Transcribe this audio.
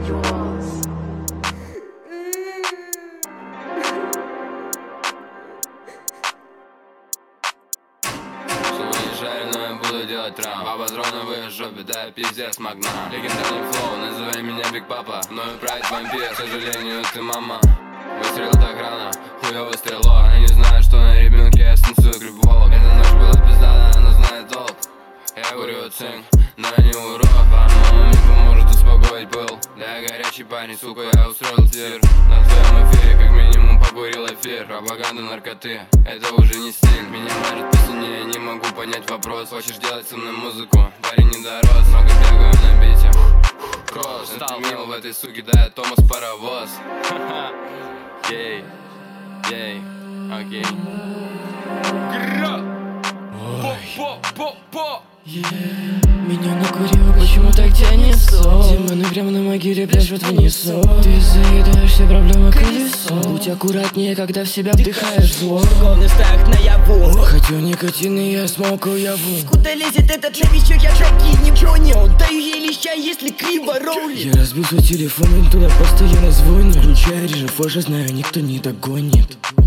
Но я буду делать трам. По патрону в ее жопе, да я пиздец магнат. Легендарный флоу, называй меня Биг Папа. Мною правит вампир, к сожалению, ты мама. Выстрел так рано, хуёво стрело. Она не знает, что на ребенке я станцую криповолок. Эта ночь была пиздата, она знает толк. Я курю цинк, но я не урод. А мама мне поможет успокоить пыл. Да я горячий парень, сука, я устроил тир. На твоем эфире как минимум покурил эфир. Пропаганда наркоты, это уже не стиль. Меня марит по сине, я не могу понять вопрос. Хочешь делать со мной музыку? Парень не дорос, много бегаю на бите. Кросс, стал мил в этой суке, да я Томас Паровоз. Ей, ей, окей. Меня накурило, почему так тянет сон? Демоны прямо на могиле пляшут в унисон. Ты заедаешь все проблемы колесом. Будь аккуратнее, когда в себя вдыхаешь зло. Главный страх наяву. Хотел никотин, и я смолкал яву. Куда лезет этот новичок, я шоки не понял. Даю ей леща, если криво ролит. Я разбил свой телефон, и туда постоянно звонит. Включая режим флеша, знаю, никто не догонит.